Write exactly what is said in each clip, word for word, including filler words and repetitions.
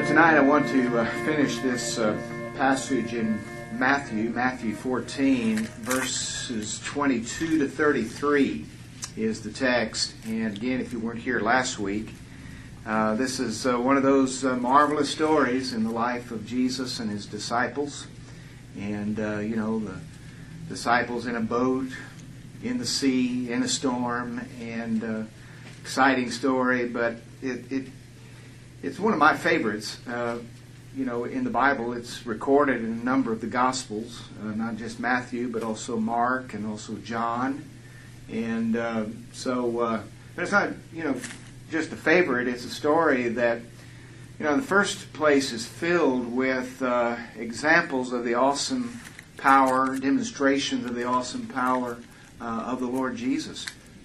Tonight I want to uh, finish this uh, passage in Matthew, Matthew fourteen, verses twenty-two to thirty-three is the text. And again, if you weren't here last week, uh, this is uh, one of those uh, marvelous stories in the life of Jesus and his disciples. And, uh, you know, the disciples in a boat, in the sea, in a storm, and uh, exciting story, but it, it It's one of my favorites. Uh, you know, in the Bible, it's recorded in a number of the Gospels, uh, not just Matthew, but also Mark and also John. And uh, so, uh, but it's not, you know, just a favorite. It's a story that, you know, in the first place is filled with uh, examples of the awesome power, demonstrations of the awesome power uh, of the Lord Jesus.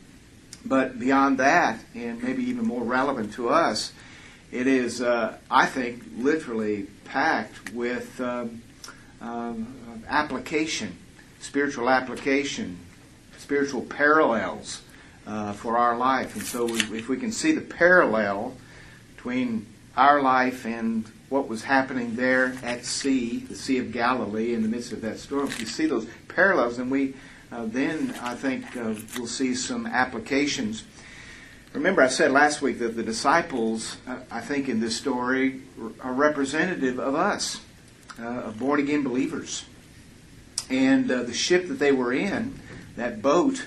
But beyond that, and maybe even more relevant to us, it is, uh, I think, literally packed with um, um, application, spiritual application, spiritual parallels uh, for our life. And so we, if we can see the parallel between our life and what was happening there at sea, the Sea of Galilee, in the midst of that storm, if you see those parallels, then we uh, then I think uh, we'll see some applications. Remember, I said last week that the disciples, uh, I think in this story, are representative of us, uh, of born-again believers. And uh, the ship that they were in, that boat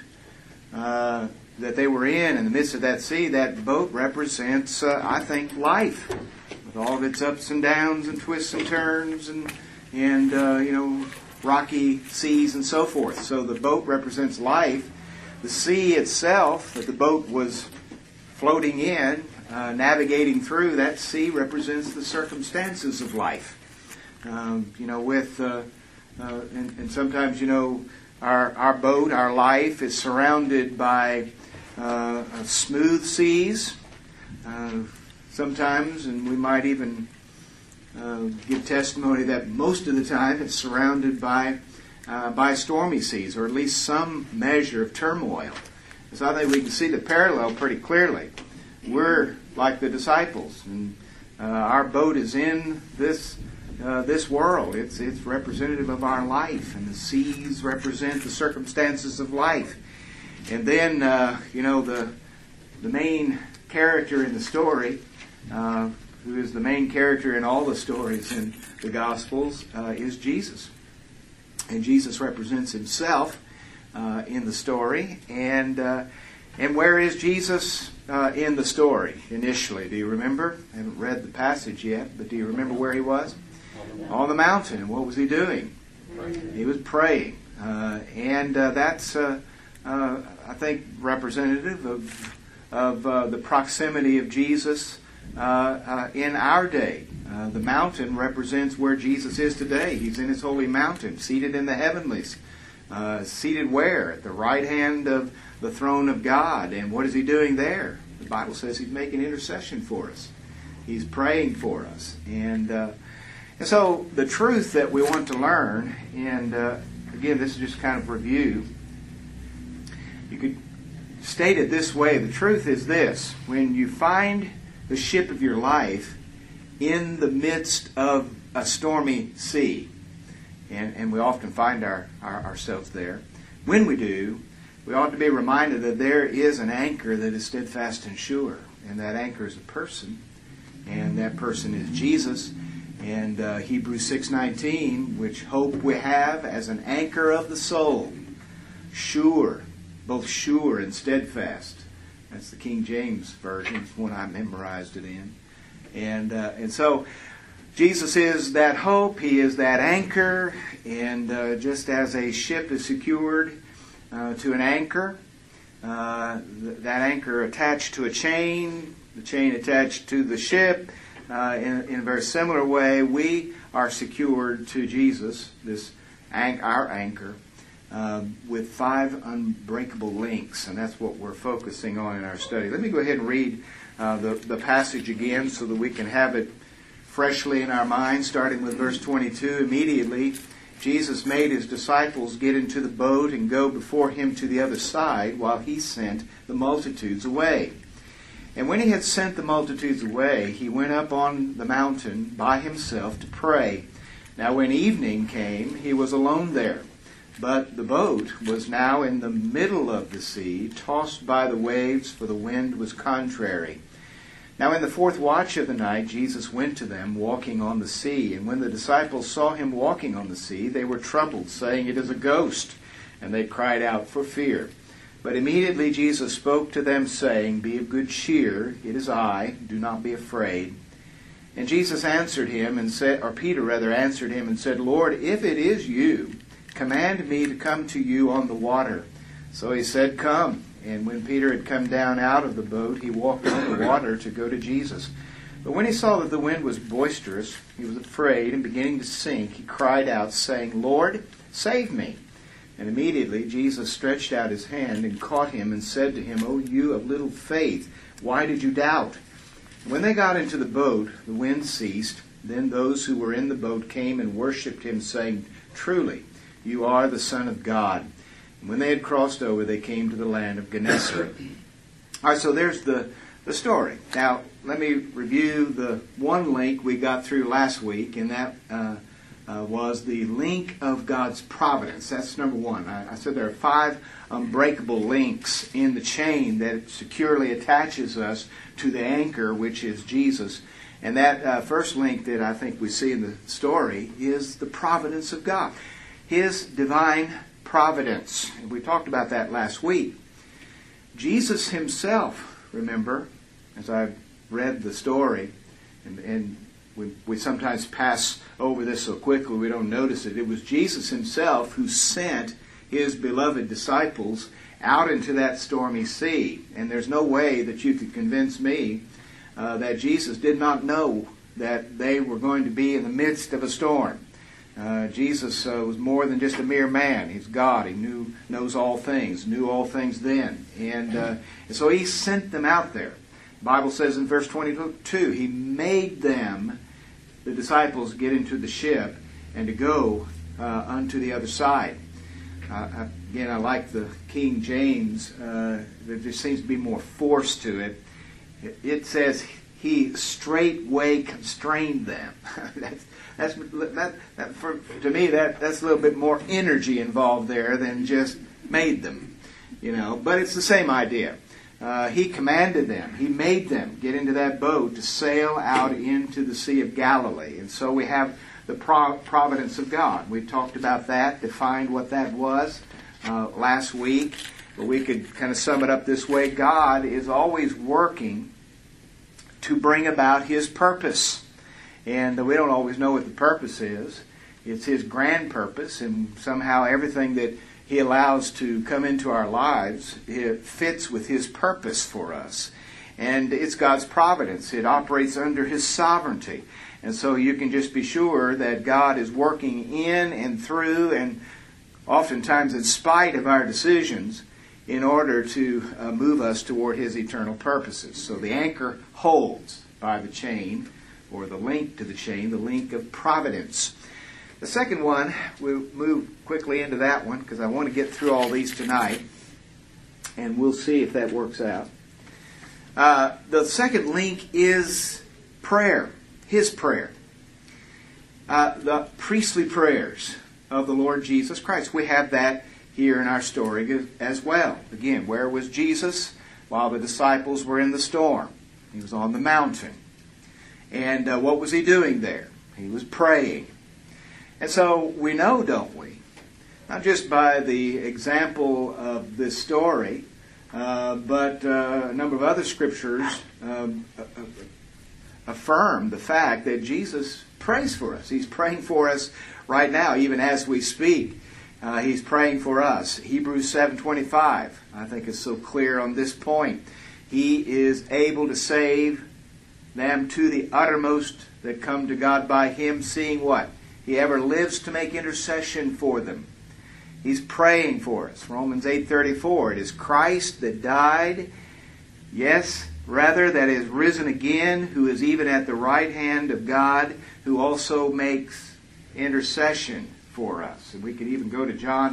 uh, that they were in in the midst of that sea, that boat represents, uh, I think, life, with all of its ups and downs and twists and turns and, and uh, you know, rocky seas and so forth. So the boat represents life. The sea itself that the boat was floating in, uh, navigating through, that sea represents the circumstances of life. Um, you know, with, uh, uh, and, and sometimes, you know, our, our boat, our life is surrounded by uh, smooth seas. Uh, sometimes, and we might even uh, give testimony that most of the time it's surrounded by, uh, by stormy seas, or at least some measure of turmoil. So I think we can see the parallel pretty clearly. We're like the disciples, and uh, our boat is in this uh, this world. It's it's representative of our life, and the seas represent the circumstances of life. And then uh, you know the the main character in the story, uh, who is the main character in all the stories in the Gospels, uh, is Jesus, and Jesus represents himself Uh, in the story. And uh, and where is Jesus uh, in the story initially? Do you remember? I haven't read the passage yet, but do you remember where he was? On the, On the mountain. And what was he doing? Praying. He was praying. Uh, and uh, that's, uh, uh, I think, representative of, of uh, the proximity of Jesus uh, uh, in our day. Uh, the mountain represents where Jesus is today. He's in his holy mountain, seated in the heavenlies. Uh, seated where? At the right hand of the throne of God. And what is he doing there? The Bible says he's making intercession for us. He's praying for us. And, uh, and so the truth that we want to learn, and uh, again, this is just kind of review. You could state it this way. The truth is this. When you find the ship of your life in the midst of a stormy sea, And, and we often find our, our, ourselves there. When we do, we ought to be reminded that there is an anchor that is steadfast and sure. And that anchor is a person. And that person is Jesus. And uh, Hebrews six nineteen, which hope we have as an anchor of the soul. Sure. Both sure and steadfast. That's the King James Version. It's one I memorized it in. And, uh, and so Jesus is that hope, he is that anchor, and uh, just as a ship is secured uh, to an anchor, uh, th- that anchor attached to a chain, the chain attached to the ship, uh, in, in a very similar way, we are secured to Jesus, this an- our anchor, uh, with five unbreakable links, and that's what we're focusing on in our study. Let me go ahead and read uh, the, the passage again so that we can have it freshly in our minds, starting with verse twenty-two. Immediately, Jesus made his disciples get into the boat and go before him to the other side while he sent the multitudes away. And when he had sent the multitudes away, he went up on the mountain by himself to pray. Now when evening came, he was alone there. But the boat was now in the middle of the sea, tossed by the waves, for the wind was contrary. Now in the fourth watch of the night, Jesus went to them, walking on the sea. And when the disciples saw him walking on the sea, they were troubled, saying, "It is a ghost." And they cried out for fear. But immediately Jesus spoke to them, saying, "Be of good cheer, it is I, do not be afraid." And Jesus answered him, and said, or Peter rather answered him and said, "Lord, if it is you, command me to come to you on the water." So he said, "Come." And when Peter had come down out of the boat, he walked on the water to go to Jesus. But when he saw that the wind was boisterous, he was afraid, and beginning to sink, he cried out, saying, "Lord, save me." And immediately Jesus stretched out his hand and caught him and said to him, "O you of little faith, why did you doubt?" And when they got into the boat, the wind ceased. Then those who were in the boat came and worshipped him, saying, "Truly, you are the Son of God." And when they had crossed over, they came to the land of Gennesaret. All right, so there's the, the story. Now, let me review the one link we got through last week, and that uh, uh, was the link of God's providence. That's number one. I, I said there are five unbreakable links in the chain that securely attaches us to the anchor, which is Jesus. And that uh, first link that I think we see in the story is the providence of God. His divine providence. And we talked about that last week. Jesus himself, remember, as I read the story, and, and we, we sometimes pass over this so quickly we don't notice it. It was Jesus himself who sent his beloved disciples out into that stormy sea. And there's no way that you could convince me uh, that Jesus did not know that they were going to be in the midst of a storm. Uh, Jesus uh, was more than just a mere man. He's God. He knew, knows all things, knew all things then. And, uh, and so he sent them out there. The Bible says in verse twenty-two, he made them, the disciples, get into the ship and to go uh, unto the other side. Uh, again, I like the King James. Uh, there just seems to be more force to it. It, it says he straightway constrained them. that's that's that, that for, to me that that's a little bit more energy involved there than just made them, you know. But it's the same idea. Uh, he commanded them. He made them get into that boat to sail out into the Sea of Galilee. And so we have the providence of God. We talked about that, defined what that was uh, last week. But we could kind of sum it up this way. God is always working to bring about His purpose. And we don't always know what the purpose is. It's His grand purpose, and somehow everything that He allows to come into our lives, it fits with His purpose for us. And it's God's providence. It operates under His sovereignty. And so you can just be sure that God is working in and through, and oftentimes in spite of our decisions, in order to uh, move us toward His eternal purposes. So the anchor holds by the chain, or the link to the chain, the link of providence. The second one, we'll move quickly into that one because I want to get through all these tonight, and we'll see if that works out. Uh, the second link is prayer, His prayer. Uh, the priestly prayers of the Lord Jesus Christ. We have that here in our story as well. Again, where was Jesus? While the disciples were in the storm. He was on the mountain. And uh, what was He doing there? He was praying. And so we know, don't we, not just by the example of this story, uh, but uh, a number of other scriptures um, affirm the fact that Jesus prays for us. He's praying for us right now, even as we speak. Uh, he's praying for us. Hebrews seven twenty-five, I think, is so clear on this point. He is able to save them to the uttermost that come to God by Him, seeing what? He ever lives to make intercession for them. He's praying for us. Romans eight thirty-four, it is Christ that died, yes, rather that is risen again, who is even at the right hand of God, who also makes intercession for us. And we could even go to John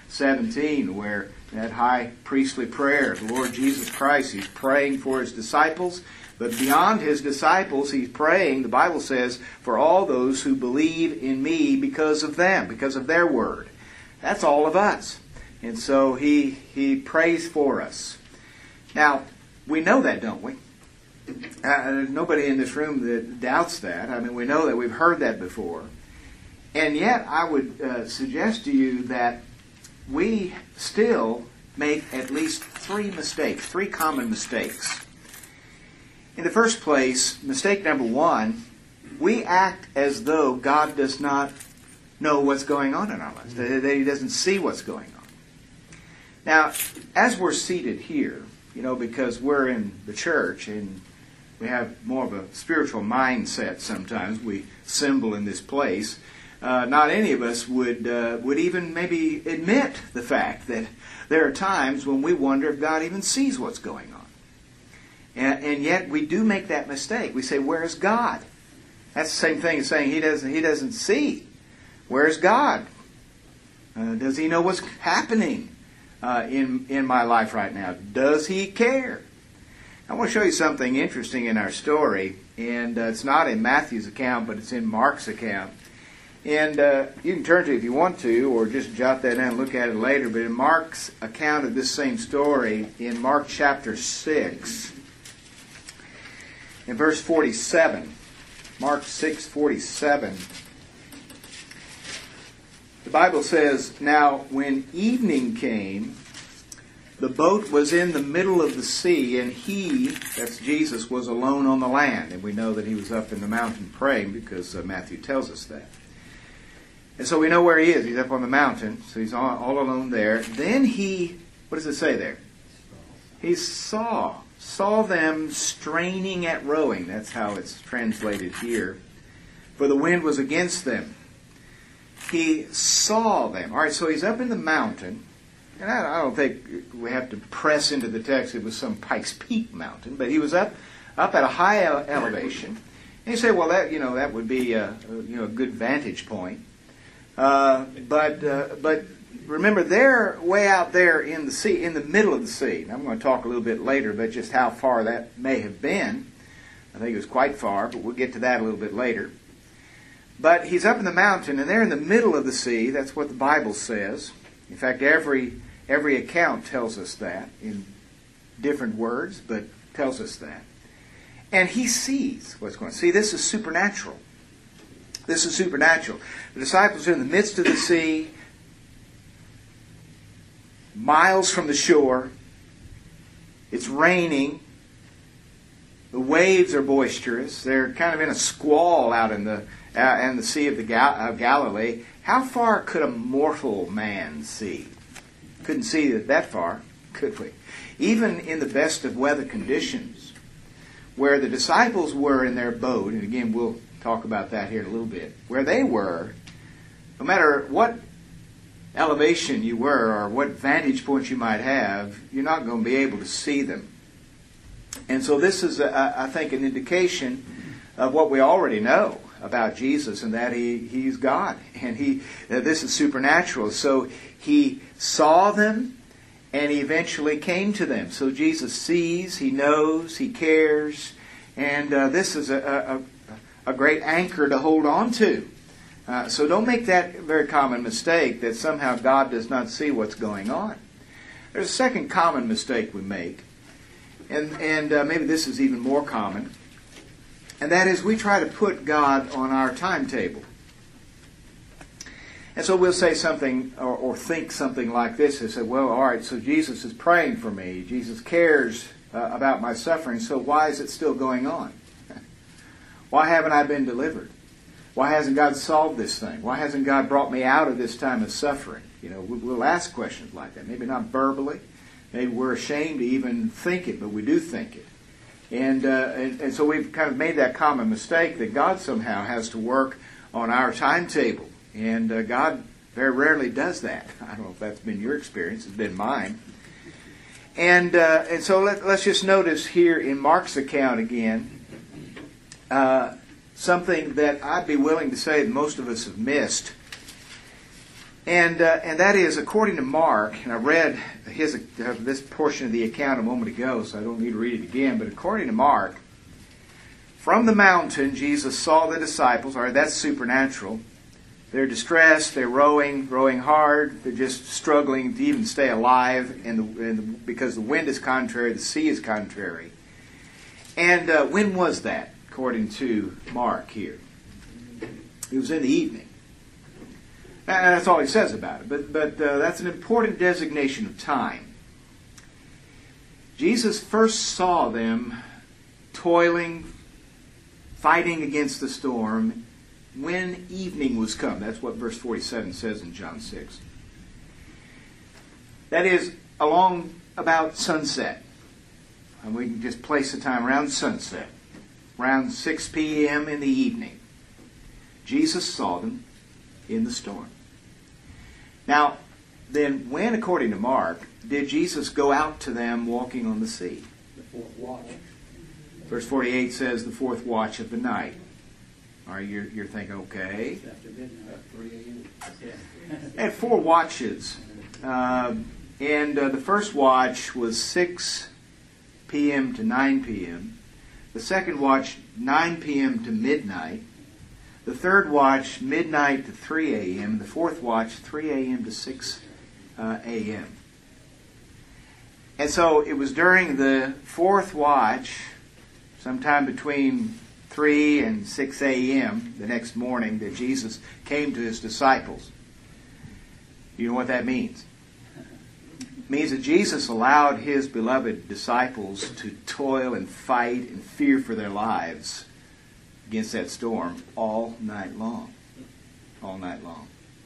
seventeen, where that high priestly prayer, the Lord Jesus Christ, He's praying for His disciples. But beyond His disciples, He's praying, the Bible says, for all those who believe in Me because of them, because of their word. That's all of us. And so He, he prays for us. Now, we know that, don't we? Uh, there's nobody in this room that doubts that. I mean, we know that. We've heard that before. And yet, I would uh, suggest to you that we still make at least three mistakes, three common mistakes. In the first place, mistake number one, we act as though God does not know what's going on in our lives, that He doesn't see what's going on. Now, as we're seated here, you know, because we're in the church and we have more of a spiritual mindset sometimes, we assemble in this place, uh, not any of us would uh, would even maybe admit the fact that there are times when we wonder if God even sees what's going on. And, and yet we do make that mistake. We say, where's God? That's the same thing as saying He doesn't, he doesn't see. Where's God? Uh, does He know what's happening uh, in, in my life right now? Does He care? I want to show you something interesting in our story, and uh, it's not in Matthew's account, but it's in Mark's account. And uh, you can turn to it if you want to, or just jot that down and look at it later. But in Mark's account of this same story, in Mark chapter six, in verse forty-seven, Mark six forty-seven, the Bible says, "Now when evening came, the boat was in the middle of the sea, and He," that's Jesus, "was alone on the land." And we know that He was up in the mountain praying, because uh, Matthew tells us that. And so we know where He is. He's up on the mountain, so He's all, all alone there. Then He, what does it say there? He saw, saw them straining at rowing. That's how it's translated here. For the wind was against them. He saw them. All right, so He's up in the mountain. And I, I don't think we have to press into the text it was some Pikes Peak mountain, but He was up up at a high ele- elevation. And you say, well, that you know that would be a, a you know a good vantage point. Uh, but uh, but remember, they're way out there in the sea, in the middle of the sea. And I'm going to talk a little bit later about just how far that may have been. I think it was quite far, but we'll get to that a little bit later. But He's up in the mountain, and they're in the middle of the sea. That's what the Bible says. In fact, every every account tells us that in different words, but tells us that. And He sees what's going on. See, this is supernatural. This is supernatural. The disciples are in the midst of the sea, miles from the shore. It's raining. The waves are boisterous. They're kind of in a squall out in the uh, in the Sea of the Gal- of Galilee. How far could a mortal man see? Couldn't see it that far, could we? Even in the best of weather conditions, where the disciples were in their boat, and again we'll talk about that here in a little bit, where they were, no matter what elevation you were or what vantage point you might have, you're not going to be able to see them. And so this is, a, I think, an indication of what we already know about Jesus, and that he He's God, and he uh, this is supernatural. So He saw them, and He eventually came to them. So Jesus sees, He knows, He cares, and uh, this is a, a, a great anchor to hold on to. Uh, so don't make that very common mistake that somehow God does not see what's going on. There's a second common mistake we make, and, and uh, maybe this is even more common, and that is we try to put God on our timetable. And so we'll say something or, or think something like this. They say, well, all right, so Jesus is praying for me. Jesus cares uh, about my suffering, so why is it still going on? Why haven't I been delivered? Why hasn't God solved this thing? Why hasn't God brought me out of this time of suffering? You know, we'll ask questions like that. Maybe not verbally. Maybe we're ashamed to even think it, but we do think it. And, uh, and, and so we've kind of made that common mistake that God somehow has to work on our timetable. And uh, God very rarely does that. I don't know if that's been your experience. It's been mine. And uh, and so let, let's just notice here in Mark's account again, uh, something that I'd be willing to say that most of us have missed. And uh, and that is according to Mark, and I read his uh, this portion of the account a moment ago, so I don't need to read it again, but according to Mark, from the mountain Jesus saw the disciples, or that's supernatural. They're distressed, they're rowing, rowing hard, they're just struggling to even stay alive, and, the, and the, because the wind is contrary, the sea is contrary. And uh, when was that, according to Mark here? It was in the evening. And that's all he says about it. But, but uh, that's an important designation of time. Jesus first saw them toiling, fighting against the storm, when evening was come. That's what verse forty-seven says in John six. That is, along about sunset. And we can just place the time around sunset. Around six p.m. in the evening. Jesus saw them in the storm. Now, then when, according to Mark, did Jesus go out to them walking on the sea? The fourth watch. Verse forty-eight says the fourth watch of the night. All right, you're, you're thinking, okay. After midnight, three a.m. They had four watches. Um, and uh, the first watch was six p.m. to nine p.m. The second watch, nine p.m. to midnight. The third watch, midnight to three a.m. The fourth watch, three a.m. to six a.m. And so it was during the fourth watch, sometime between three and six a.m. the next morning, that Jesus came to his disciples. You know what that means? It means that Jesus allowed his beloved disciples to toil and fight and fear for their lives against that storm all night long. All night long.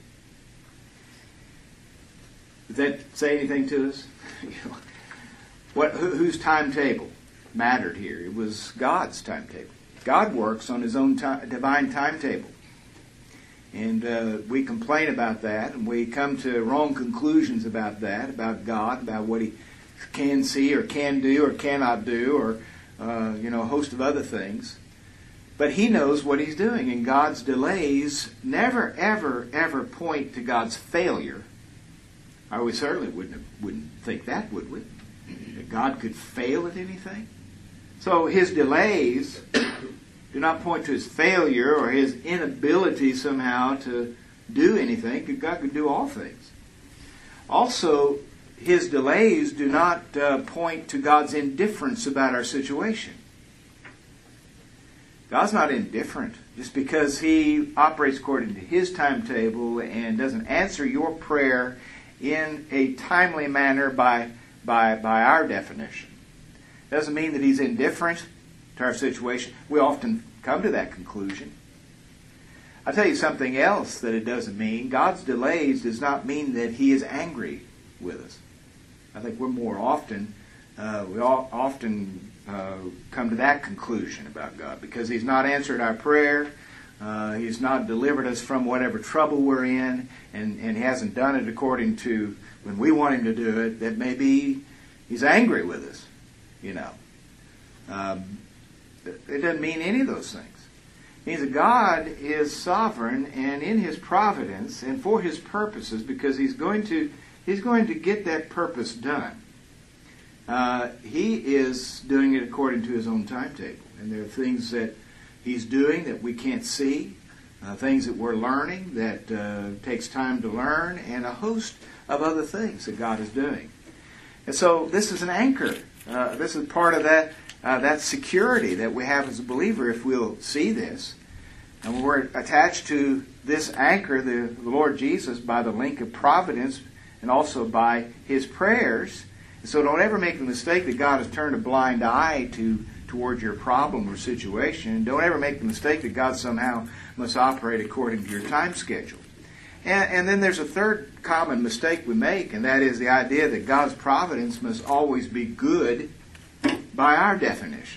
Does that say anything to us? You know, what, who, whose timetable mattered here? It was God's timetable. God works on his own time, divine timetable. And uh, we complain about that, and we come to wrong conclusions about that, about God, about what he can see or can do or cannot do, or uh, you know, a host of other things. But he knows what he's doing, and God's delays never, ever, ever point to God's failure. Or we certainly wouldn't have, wouldn't think that, would we? That God could fail at anything? So his delays do not point to his failure or his inability somehow to do anything. God could do all things. Also, his delays do not uh, point to God's indifference about our situation. God's not indifferent. Just because he operates according to his timetable and doesn't answer your prayer in a timely manner by, by, by our definition, doesn't mean that he's indifferent to our situation. We often come to that conclusion. I'll tell you something else that it doesn't mean. God's delays does not mean that he is angry with us. I think we're more often, uh, we all often uh, come to that conclusion about God, because he's not answered our prayer, uh, he's not delivered us from whatever trouble we're in, and, and he hasn't done it according to when we want him to do it, that maybe he's angry with us, you know. Um, it doesn't mean any of those things. It means that God is sovereign and in his providence and for his purposes, because he's going to he's going to get that purpose done. Uh, he is doing it according to his own timetable. And there are things that he's doing that we can't see, uh, things that we're learning that uh, takes time to learn, and a host of other things that God is doing. And so this is an anchor. Uh, this is part of that Uh, that security that we have as a believer if we'll see this. And we're attached to this anchor, the, the Lord Jesus, by the link of providence and also by his prayers. And so don't ever make the mistake that God has turned a blind eye to towards your problem or situation. Don't ever make the mistake that God somehow must operate according to your time schedule. And, and then there's a third common mistake we make, and that is the idea that God's providence must always be good by our definition.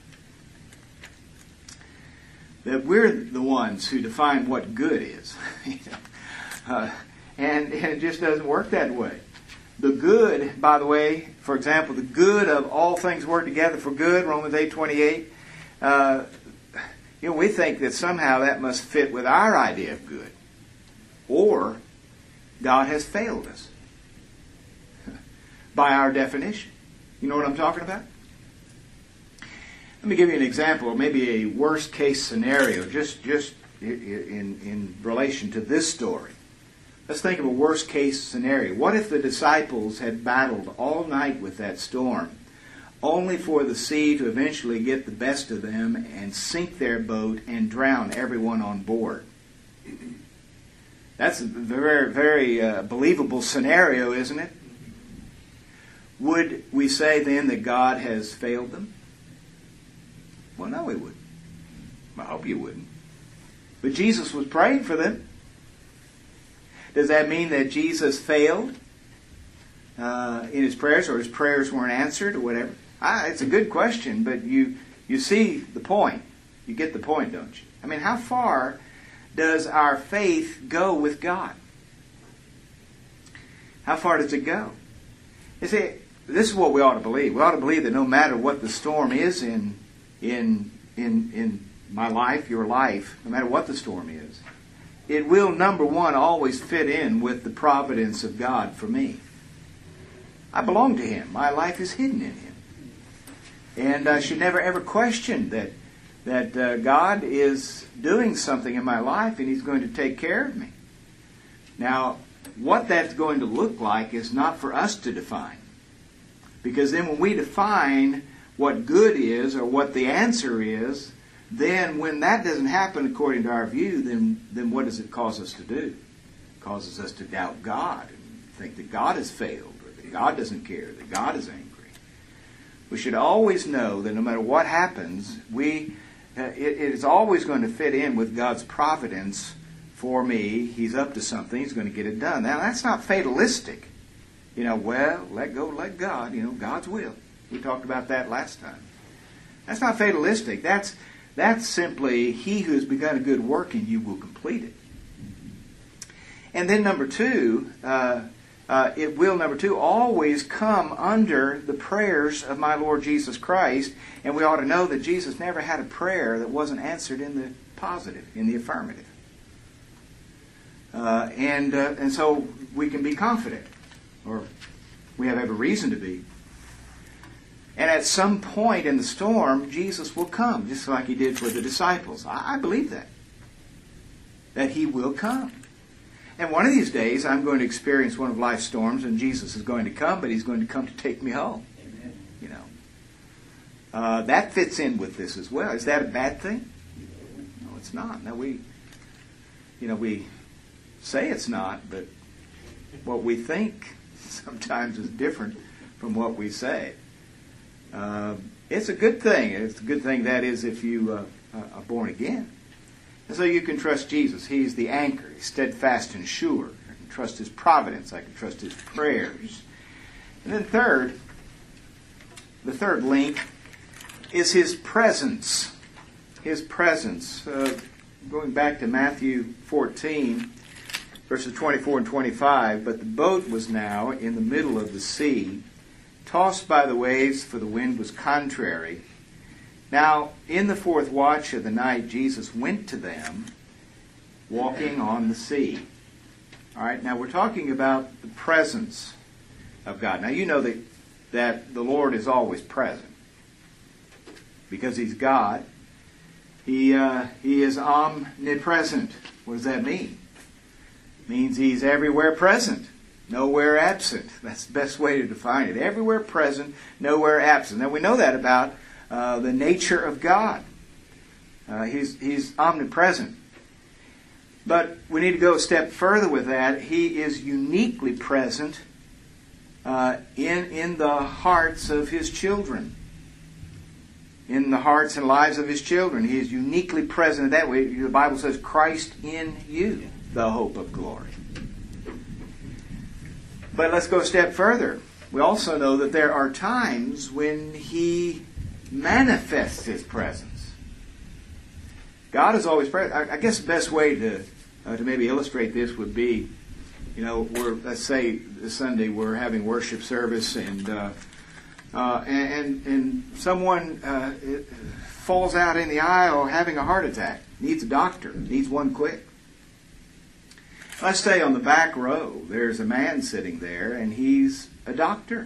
That we're the ones who define what good is. you know? uh, and, and it just doesn't work that way. The good, by the way, for example, the good of all things work together for good, Romans eight twenty-eight, uh, you know, we think that somehow that must fit with our idea of good. Or God has failed us. By our definition. You know what I'm talking about? Let me give you an example, or maybe a worst case scenario, just, just in, in relation to this story. Let's think of a worst case scenario. What if the disciples had battled all night with that storm, only for the sea to eventually get the best of them and sink their boat and drown everyone on board? That's a very, very uh, believable scenario, isn't it? Would we say then that God has failed them? Well, no, we wouldn't. I hope you wouldn't. But Jesus was praying for them. Does that mean that Jesus failed uh, in his prayers, or his prayers weren't answered, or whatever? Ah, it's a good question, but you you see the point. You get the point, don't you? I mean, how far does our faith go with God? How far does it go? You see, this is what we ought to believe. We ought to believe that no matter what the storm is in in in in my life, your life, no matter what the storm is, it will, number one, always fit in with the providence of God for me. I belong to Him. My life is hidden in Him. And I should never ever question that that uh, God is doing something in my life and He's going to take care of me. Now, what that's going to look like is not for us to define. Because then when we define what good is or what the answer is, then when that doesn't happen according to our view, then, then what does it cause us to do? It causes us to doubt God and think that God has failed, or that God doesn't care, that God is angry. We should always know that no matter what happens, we uh, it, it is always going to fit in with God's providence for me. He's up to something. He's going to get it done. Now, that's not fatalistic. You know, well, let go, let God. You know, God's will. We talked about that last time. That's not fatalistic. That's That's simply, He who has begun a good work in you will complete it. And then number two, uh, uh, it will, number two, always come under the prayers of my Lord Jesus Christ. And we ought to know that Jesus never had a prayer that wasn't answered in the positive, in the affirmative. Uh, and, uh, and so we can be confident, or we have every reason to be. And at some point in the storm, Jesus will come, just like He did for the disciples. I, I believe that. That He will come. And one of these days, I'm going to experience one of life's storms, and Jesus is going to come, but He's going to come to take me home. Amen. You know. Uh, that fits in with this as well. Is that a bad thing? No, it's not. Now, we, you know, we say it's not, but what we think sometimes is different from what we say. Uh, it's a good thing. It's a good thing, that is, if you uh, are born again. And so you can trust Jesus. He's the anchor. He's steadfast and sure. I can trust His providence. I can trust His prayers. And then third, the third link is His presence. His presence. Uh, going back to Matthew fourteen, verses twenty-four and twenty-five, but the boat was now in the middle of the sea, tossed by the waves, for the wind was contrary. Now, in the fourth watch of the night, Jesus went to them, walking on the sea. All right, now we're talking about the presence of God. Now, you know that, that the Lord is always present. Because He's God, He, uh, he is omnipresent. What does that mean? It means He's everywhere present. Nowhere absent. That's the best way to define it. Everywhere present, nowhere absent. Now we know that about uh, the nature of God. Uh, he's, he's omnipresent. But we need to go a step further with that. He is uniquely present uh, in, in the hearts of His children. In the hearts and lives of His children. He is uniquely present that way. The Bible says, Christ in you, the hope of glory. But let's go a step further. We also know that there are times when He manifests His presence. God is always present. I guess the best way to uh, to maybe illustrate this would be, you know, we're, let's say this Sunday we're having worship service, and uh, uh, and and someone uh, falls out in the aisle having a heart attack, needs a doctor, needs one quick. Let's say on the back row, there's a man sitting there, and he's a doctor.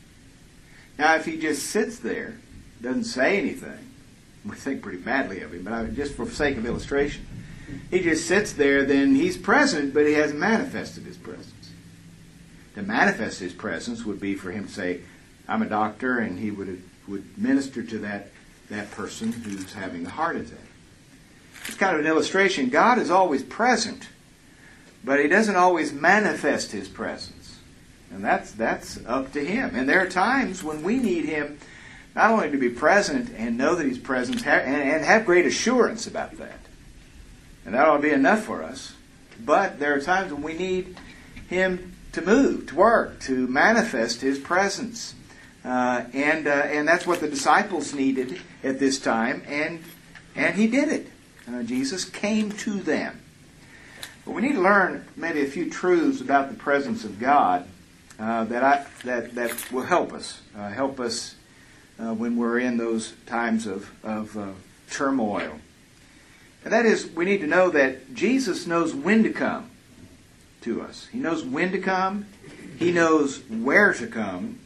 Now, if he just sits there, doesn't say anything, we think pretty badly of him, but I, just for sake of illustration, he just sits there, then he's present, but he hasn't manifested his presence. To manifest his presence would be for him to say, I'm a doctor, and he would would minister to that, that person who's having a heart attack. It's kind of an illustration. God is always present, but he doesn't always manifest his presence. And that's that's up to him. And there are times when we need him not only to be present and know that he's present, and, and have great assurance about that. And that ought to be enough for us. But there are times when we need him to move, to work, to manifest his presence. Uh, and uh, and that's what the disciples needed at this time, and and he did it. Uh, Jesus came to them. But we need to learn maybe a few truths about the presence of God uh, that I that that will help us, uh, help us uh, when we're in those times of of uh, turmoil. And that is, we need to know that Jesus knows when to come to us. He knows when to come. He knows where to come.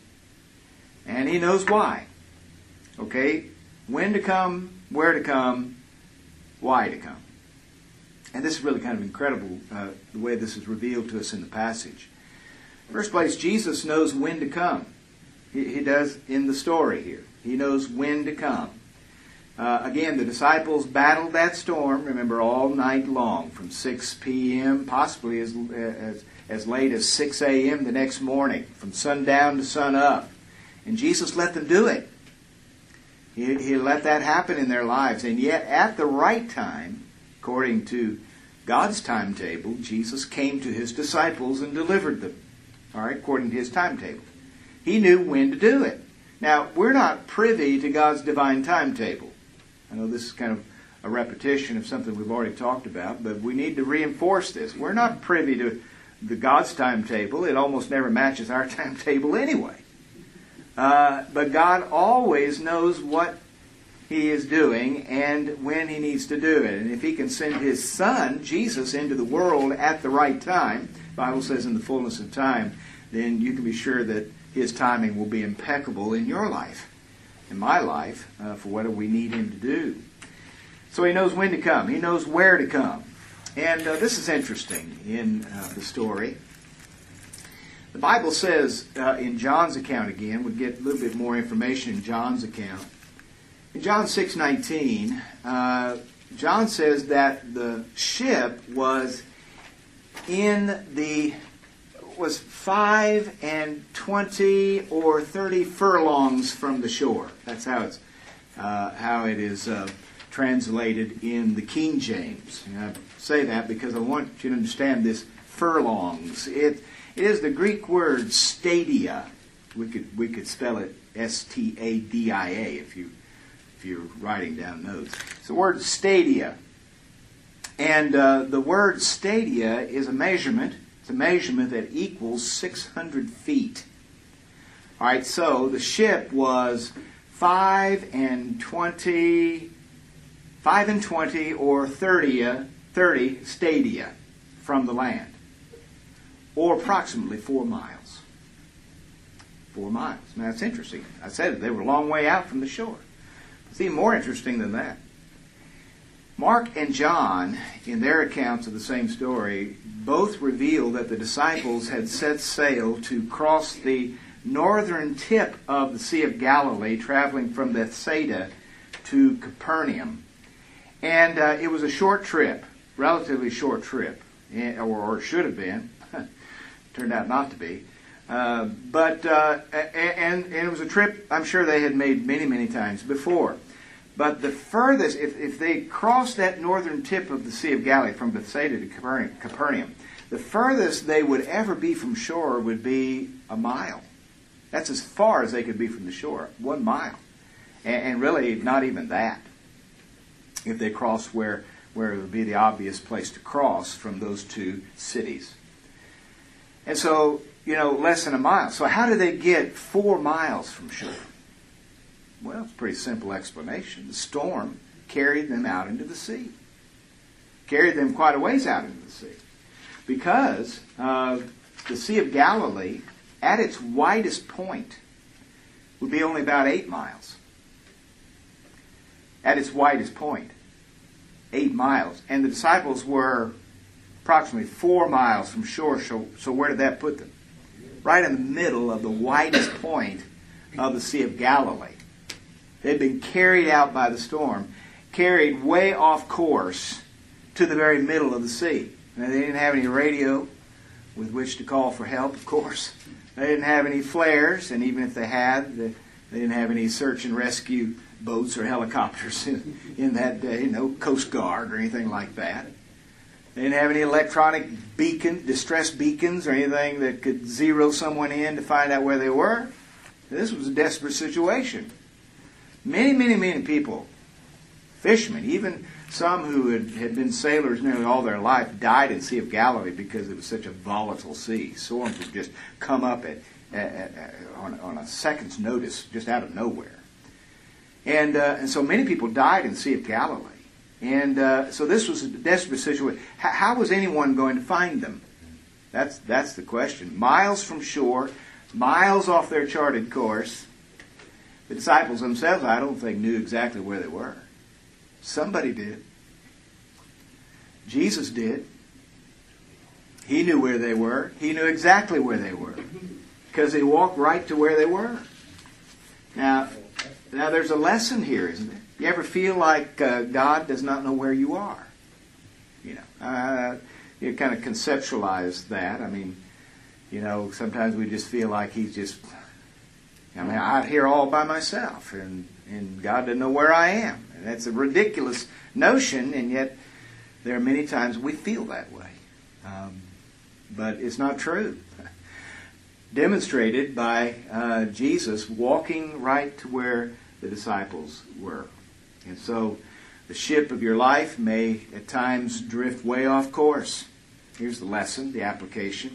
And he knows why. Okay? When to come, where to come, why to come. And this is really kind of incredible, uh, the way this is revealed to us in the passage. First place, Jesus knows when to come. He, he does in the story here. He knows when to come. Uh, again, the disciples battled that storm, remember, all night long, from six p.m., possibly as, as, as late as six a.m. the next morning, from sundown to sun up. And Jesus let them do it. He, he let that happen in their lives. And yet, at the right time, according to God's timetable, Jesus came to his disciples and delivered them. All right, according to his timetable. He knew when to do it. Now, we're not privy to God's divine timetable. I know this is kind of a repetition of something we've already talked about, but we need to reinforce this. We're not privy to the God's timetable. It almost never matches our timetable anyway. Uh, but God always knows what he is doing and when he needs to do it. And if he can send his Son, Jesus, into the world at the right time, the Bible says in the fullness of time, then you can be sure that his timing will be impeccable in your life, in my life, uh, for whatever we need him to do. So he knows when to come. He knows where to come. And uh, this is interesting in uh, the story. The Bible says uh, in John's account again, we'll get a little bit more information in John's account. In John six nineteen, uh, John says that the ship was in the was five and twenty or thirty furlongs from the shore. That's how it's uh, how it is uh, translated in the King James. And I say that because I want you to understand this furlongs. It It is the Greek word stadia. We could we could spell it S T A D I A if you if you're writing down notes. It's the word stadia, and uh, the word stadia is a measurement. It's a measurement that equals six hundred feet. All right, so the ship was five and twenty, five and twenty or thirty, thirty stadia from the land. Or approximately four miles. Four miles. Now, that's interesting. I said they were a long way out from the shore. It's even more interesting than that. Mark and John, in their accounts of the same story, both reveal that the disciples had set sail to cross the northern tip of the Sea of Galilee, traveling from Bethsaida to Capernaum. And uh, it was a short trip, relatively short trip, or, or it should have been. Turned out not to be. Uh, but uh, and, and it was a trip I'm sure they had made many, many times before. But the furthest, if, if they crossed that northern tip of the Sea of Galilee from Bethsaida to Capernaum, the furthest they would ever be from shore would be a mile. That's as far as they could be from the shore, one mile. And, and really not even that, if they crossed where, where it would be the obvious place to cross from those two cities. And so, you know, less than a mile. So how did they get four miles from shore? Well, it's a pretty simple explanation. The storm carried them out into the sea. Carried them quite a ways out into the sea. Because uh, the Sea of Galilee, at its widest point, would be only about eight miles. At its widest point, eight miles. And the disciples were approximately four miles from shore, so, so where did that put them? Right in the middle of the widest point of the Sea of Galilee. They'd been carried out by the storm, carried way off course to the very middle of the sea. Now, they didn't have any radio with which to call for help, of course. They didn't have any flares, and even if they had, they, they didn't have any search and rescue boats or helicopters in, in that day, no Coast Guard or anything like that. They didn't have any electronic beacon, distress beacons or anything that could zero someone in to find out where they were. This was a desperate situation. Many, many, many people, fishermen, even some who had, had been sailors nearly all their life, died in the Sea of Galilee because it was such a volatile sea. Storms would just come up at, at, at, on, on a second's notice, just out of nowhere. And, uh, and so many people died in the Sea of Galilee. And uh, so this was a desperate situation. How, how was anyone going to find them? That's, that's the question. Miles from shore, miles off their charted course. The disciples themselves, I don't think, knew exactly where they were. Somebody did. Jesus did. He knew where they were. He knew exactly where they were. Because he walked right to where they were. Now, now there's a lesson here, isn't there? You ever feel like uh, God does not know where you are? You know, uh, you kind of conceptualize that. I mean, you know, sometimes we just feel like he's just, I mean, out here all by myself, and, and God doesn't know where I am. And that's a ridiculous notion, and yet there are many times we feel that way. Um, but it's not true. Demonstrated by uh, Jesus walking right to where the disciples were. And so the ship of your life may at times drift way off course. Here's the lesson, the application.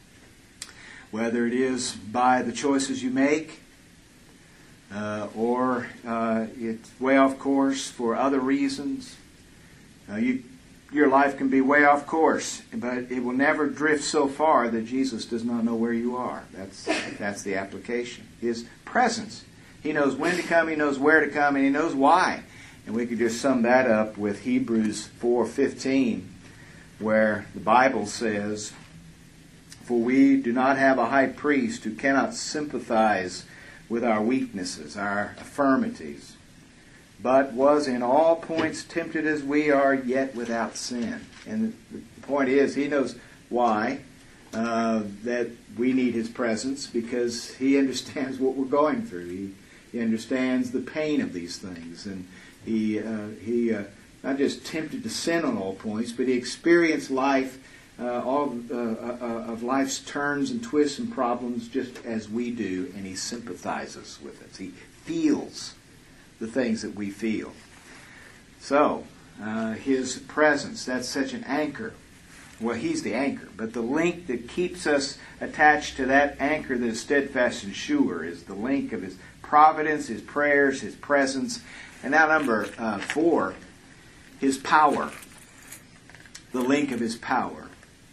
Whether it is by the choices you make, uh, or uh, it's way off course for other reasons, uh, you, your life can be way off course, but it will never drift so far that Jesus does not know where you are. That's, that's the application. His presence. He knows when to come, he knows where to come, and he knows why. And we could just sum that up with Hebrews four fifteen, where the Bible says, "For we do not have a high priest who cannot sympathize with our weaknesses, our infirmities, but was in all points tempted as we are, yet without sin." And the point is, he knows why, uh, that we need his presence, because he understands what we're going through. He, he understands the pain of these things, and he uh, he uh, not just tempted to sin on all points, but he experienced life, uh, all uh, uh, of life's turns and twists and problems just as we do, and he sympathizes with us. He feels the things that we feel. So, uh, his presence, that's such an anchor. Well, he's the anchor, but the link that keeps us attached to that anchor that is steadfast and sure is the link of his providence, his prayers, his presence. And now number uh, four, his power. The link of his power.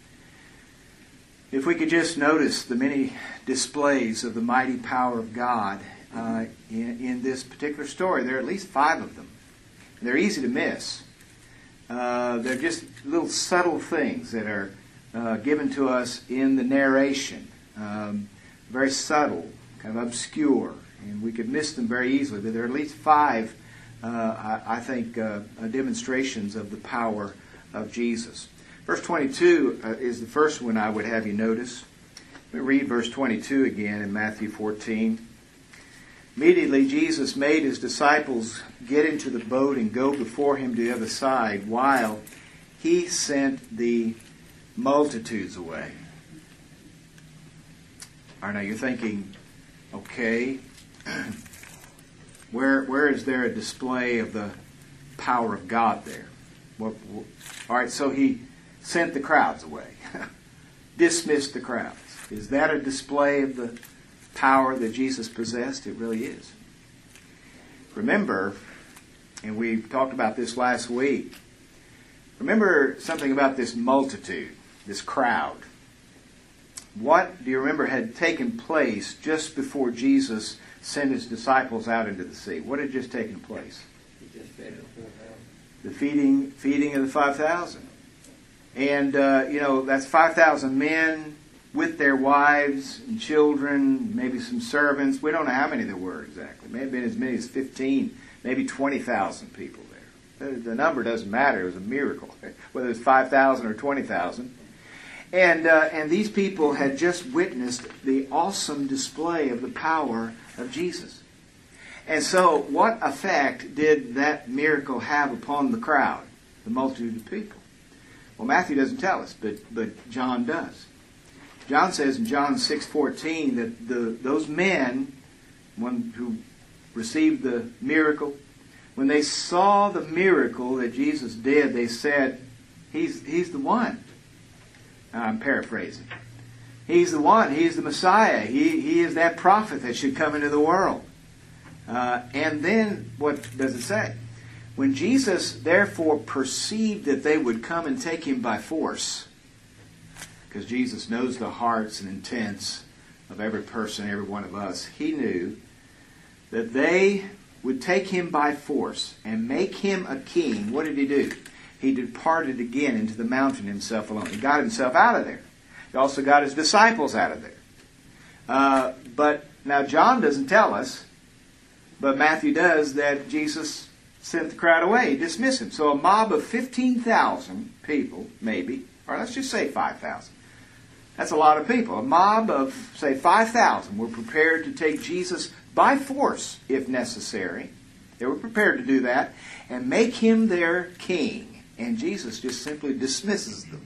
If we could just notice the many displays of the mighty power of God uh, in, in this particular story, there are at least five of them. They're easy to miss. Uh, they're just little subtle things that are uh, given to us in the narration. Um, very subtle, kind of obscure, and we could miss them very easily. But there are at least five, uh, I, I think, uh, uh, demonstrations of the power of Jesus. Verse twenty-two uh, is the first one I would have you notice. Let me read verse twenty-two again in Matthew fourteen. Immediately Jesus made his disciples get into the boat and go before him to the other side, while he sent the multitudes away. All right, now you're thinking, okay, where where is there a display of the power of God there? What, what, all right, so he sent the crowds away, dismissed the crowds. Is that a display of the power that Jesus possessed? It really is. Remember, and we talked about this last week, remember something about this multitude. this crowd. What do you remember had taken place just before Jesus sent his disciples out into the sea? What had just taken place? He just fed the four thousand. The feeding, feeding of the five thousand. And, uh, you know, that's five thousand men with their wives and children, maybe some servants. We don't know how many there were exactly. May have been as many as fifteen, maybe twenty thousand people there. The, the number doesn't matter. It was a miracle, whether it's five thousand or twenty thousand. And, uh, and these people had just witnessed the awesome display of the power of Jesus. And so what effect did that miracle have upon the crowd, the multitude of people? Well, Matthew doesn't tell us, but, but John does. John says in John six fourteen that the, those men, one who received the miracle, when they saw the miracle that Jesus did, they said, He's, he's the one. I'm paraphrasing. He's the one. He's the Messiah. He, he is that prophet that should come into the world. Uh, and then, what does it say? When Jesus therefore perceived that they would come and take him by force, because Jesus knows the hearts and intents of every person, every one of us, he knew that they would take him by force and make him a king. What did he do? He departed again into the mountain himself alone. He got himself out of there. He also got his disciples out of there. Uh, but now John doesn't tell us, but Matthew does, that Jesus sent the crowd away. He dismissed him. So a mob of fifteen thousand people, maybe, or let's just say five thousand. That's a lot of people. A mob of, say, five thousand were prepared to take Jesus by force, if necessary. They were prepared to do that and make him their king. And Jesus just simply dismisses them.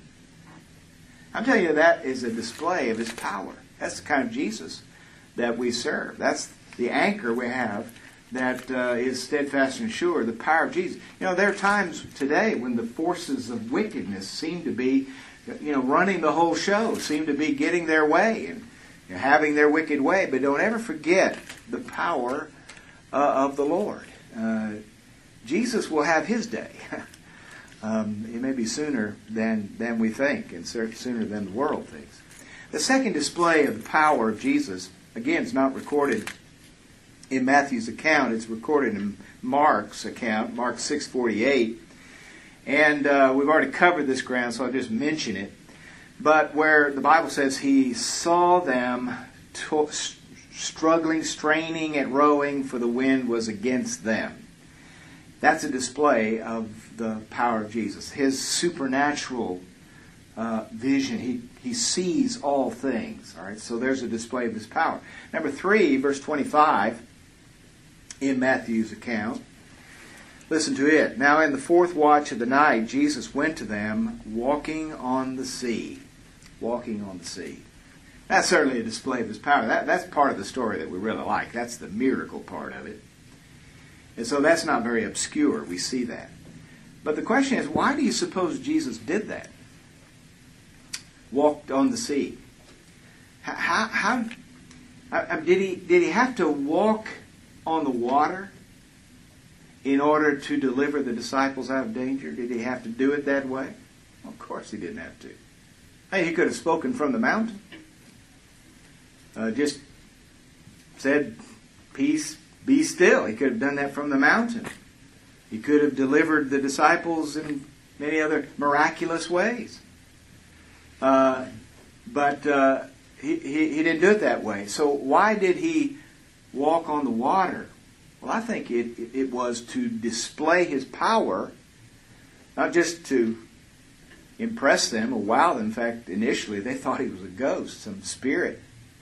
I'm telling you, that is a display of his power. That's the kind of Jesus that we serve. That's the anchor we have that uh, is steadfast and sure, the power of Jesus. You know, there are times today when the forces of wickedness seem to be, you know, running the whole show, seem to be getting their way and you know, having their wicked way. But don't ever forget the power uh, of the Lord. Uh, Jesus will have his day. Um, it may be sooner than, than we think, and sooner than the world thinks. The second display of the power of Jesus, again, it's not recorded in Matthew's account. It's recorded in Mark's account, Mark six forty-eight. And uh, we've already covered this ground, so I'll just mention it. But where the Bible says he saw them to- struggling, straining at rowing, for the wind was against them. That's a display of the power of Jesus. His supernatural uh, vision. He, he sees all things. All right, so there's a display of his power. Number three, verse twenty-five in Matthew's account. Listen to it. Now in the fourth watch of the night, Jesus went to them walking on the sea. Walking on the sea. That's certainly a display of his power. That, that's part of the story that we really like. That's the miracle part of it. And so that's not very obscure. We see that. But the question is, why do you suppose Jesus did that? Walked on the sea. How, how, how did he did he have to walk on the water in order to deliver the disciples out of danger? Did he have to do it that way? Well, of course he didn't have to. Hey, he could have spoken from the mountain. Uh, just said, peace, be still. He could have done that from the mountain. He could have delivered the disciples in many other miraculous ways. Uh, but uh, he, he, he didn't do it that way. So why did he walk on the water? Well, I think it, it was to display his power, not just to impress them or wow them. In fact, initially they thought he was a ghost, some spirit.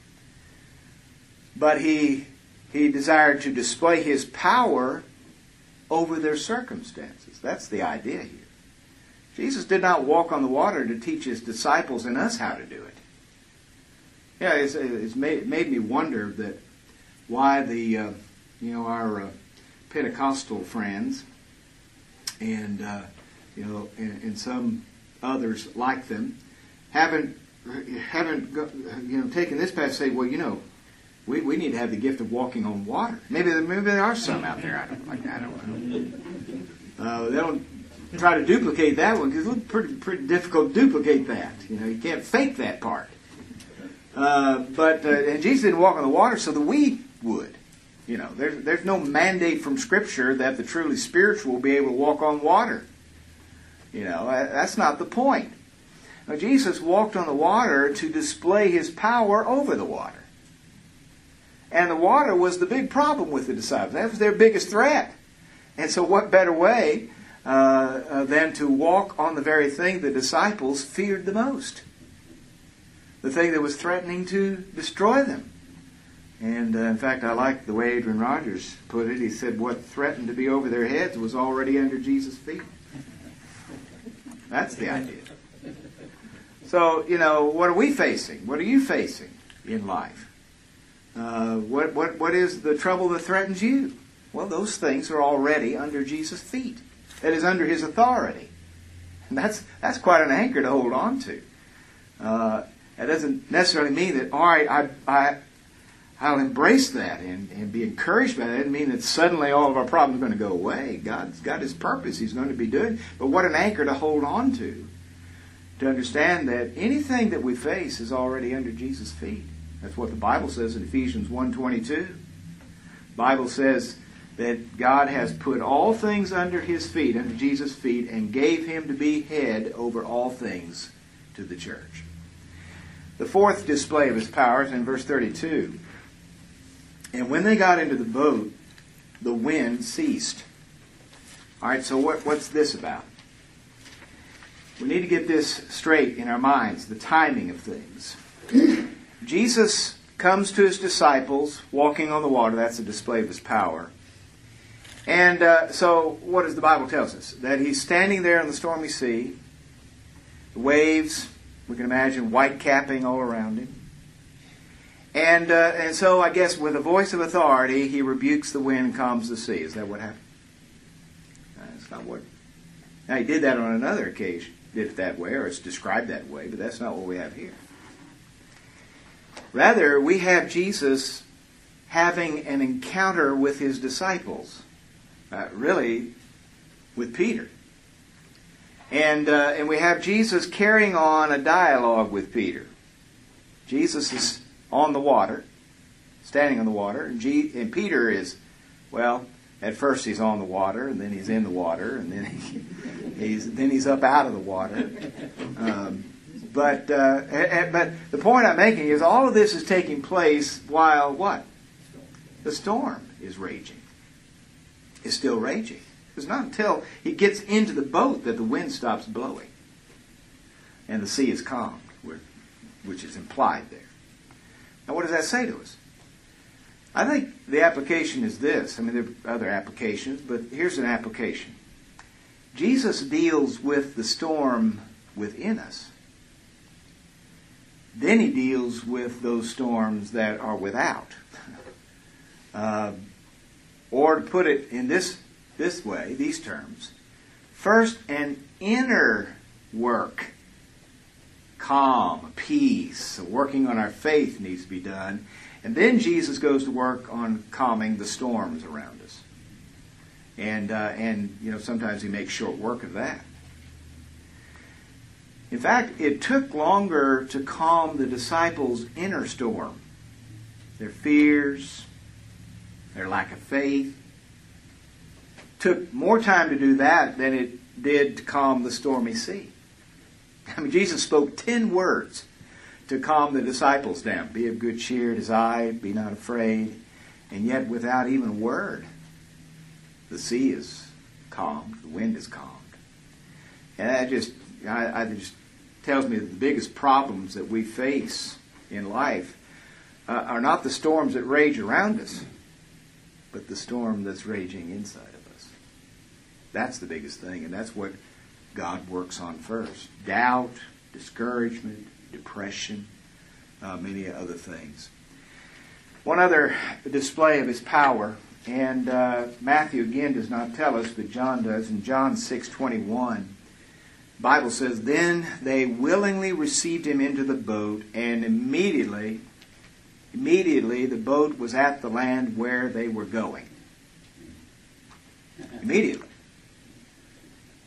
But he he desired to display his power over their circumstances. That's the idea here. Jesus did not walk on the water to teach his disciples and us how to do it. Yeah, it's, it's made, made me wonder that why the uh, you know our uh, Pentecostal friends and uh, you know and, and some others like them haven't haven't you know taken this passage and say, well, you know, we we need to have the gift of walking on water. Maybe maybe there are some out there. I don't like I don't know. Uh, they don't try to duplicate that one because it's pretty pretty difficult to duplicate that. You know, you can't fake that part. Uh, but uh, and Jesus didn't walk on the water, so that we would. You know, there's there's no mandate from Scripture that the truly spiritual will be able to walk on water. You know, that's not the point. Now, Jesus walked on the water to display His power over the water. And the water was the big problem with the disciples. That was their biggest threat. And so what better way uh, uh, than to walk on the very thing the disciples feared the most? The thing that was threatening to destroy them. And uh, in fact, I like the way Adrian Rogers put it. He said what threatened to be over their heads was already under Jesus' feet. That's the idea. So, you know, what are we facing? What are you facing in life? Uh, what, what, what is the trouble that threatens you? Well, those things are already under Jesus' feet. That is, under His authority. And that's, that's quite an anchor to hold on to. Uh, that doesn't necessarily mean that, all right, I, I, I'll embrace that and, and be encouraged by that. It doesn't mean that suddenly all of our problems are going to go away. God's got His purpose He's going to be doing. But what an anchor to hold on to. To understand that anything that we face is already under Jesus' feet. That's what the Bible says in Ephesians one twenty-two. The Bible says that God has put all things under His feet, under Jesus' feet, and gave Him to be head over all things to the church. The fourth display of His power is in verse thirty-two. And when they got into the boat, the wind ceased. All right, so what, what's this about? We need to get this straight in our minds, the timing of things. Jesus comes to His disciples walking on the water. That's a display of His power. And uh, so what does the Bible tell us? That He's standing there in the stormy sea. The waves, we can imagine, white-capping all around Him. And, uh, and so I guess with a voice of authority, He rebukes the wind and calms the sea. Is that what happened? That's not what... Now, He did that on another occasion. Did it that way, or it's described that way, but that's not what we have here. Rather, we have Jesus having an encounter with His disciples, uh, really with Peter. And, uh, and we have Jesus carrying on a dialogue with Peter. Jesus is on the water, standing on the water, and, G- and Peter is, well, at first he's on the water, and then he's in the water, and then he, he's then he's up out of the water. Um, but uh, and, but the point I'm making is all of this is taking place while what? The storm is raging. Is still raging. It's not until he gets into the boat that the wind stops blowing, and the sea is calmed, which is implied there. Now, what does that say to us? I think the application is this. I mean, there are other applications, but here's an application. Jesus deals with the storm within us. Then He deals with those storms that are without. Uh, or to put it in this, this way, these terms, first an inner work. Calm, peace, working on our faith needs to be done. And then Jesus goes to work on calming the storms around us. And, uh, and you know, sometimes He makes short work of that. In fact, it took longer to calm the disciples' inner storm. Their fears, their lack of faith. It took more time to do that than it did to calm the stormy sea. I mean, Jesus spoke ten words to calm the disciples down. Be of good cheer, it is I, be not afraid. And yet, without even a word, the sea is calmed, the wind is calmed. And that just, I, I just tells me that the biggest problems that we face in life uh, are not the storms that rage around us, but the storm that's raging inside of us. That's the biggest thing, and that's what God works on first. Doubt, discouragement, depression, uh, many other things. One other display of His power, and uh, Matthew again does not tell us, but John does. In John six twenty-one, the Bible says, "Then they willingly received Him into the boat, and immediately, immediately the boat was at the land where they were going." Immediately.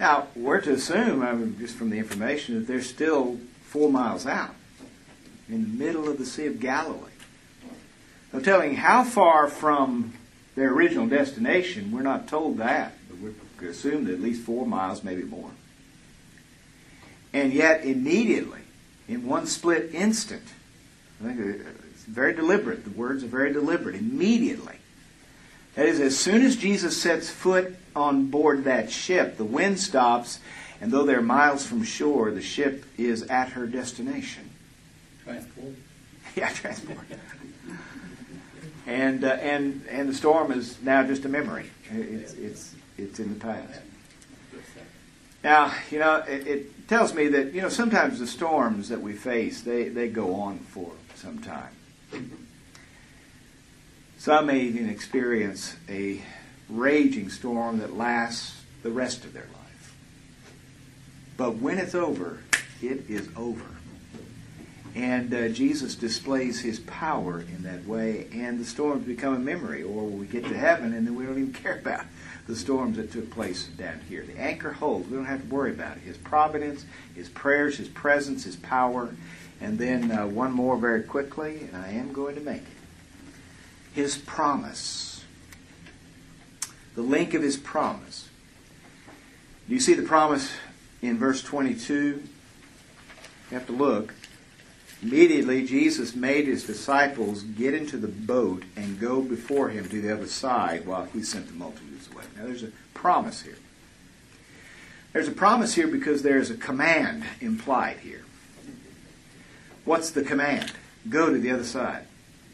Now, we're to assume, I mean, just from the information, that they're still four miles out, in the middle of the Sea of Galilee. I'm telling you how far from their original destination, we're not told that, but we could assume that at least four miles, maybe more. And yet, immediately, in one split instant, I think it's very deliberate, the words are very deliberate, immediately. That is, as soon as Jesus sets foot on board that ship, the wind stops, and though they're miles from shore, the ship is at her destination. Transport. Yeah, transport. And uh, and and the storm is now just a memory. It's it's it's in the past. Now, you know, it, it tells me that, you know, sometimes the storms that we face, they, they go on for some time. Some may even experience a raging storm that lasts the rest of their life. But when it's over, it is over. And uh, Jesus displays his power in that way, and the storms become a memory, or we get to heaven and then we don't even care about the storms that took place down here. The anchor holds. We don't have to worry about it. His providence, his prayers, his presence, his power. And then uh, one more very quickly, and I am going to make it. His promise. The link of his promise. Do you see the promise in verse twenty-two? You have to look. Immediately, Jesus made his disciples get into the boat and go before him to the other side while he sent the multitudes away. Now, there's a promise here. There's a promise here because there's a command implied here. What's the command? Go to the other side.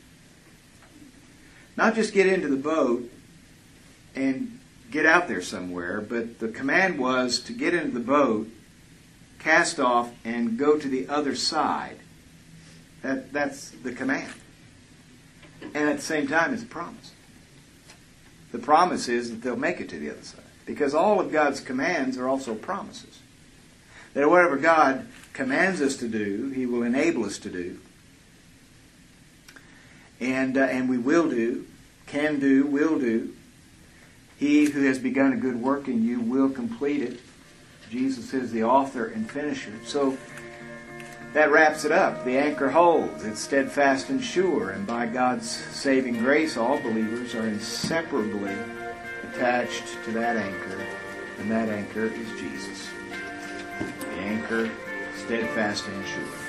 Not just get into the boat and get out there somewhere, but the command was to get into the boat, cast off, and go to the other side. That, that's the command. And at the same time, it's a promise. The promise is that they'll make it to the other side. Because all of God's commands are also promises. That whatever God commands us to do, he will enable us to do. And, uh, and we will do, can do, will do. He who has begun a good work in you will complete it. Jesus is the author and finisher. So that wraps it up. The anchor holds. It's steadfast and sure. And by God's saving grace, all believers are inseparably attached to that anchor. And that anchor is Jesus. The anchor, steadfast and sure.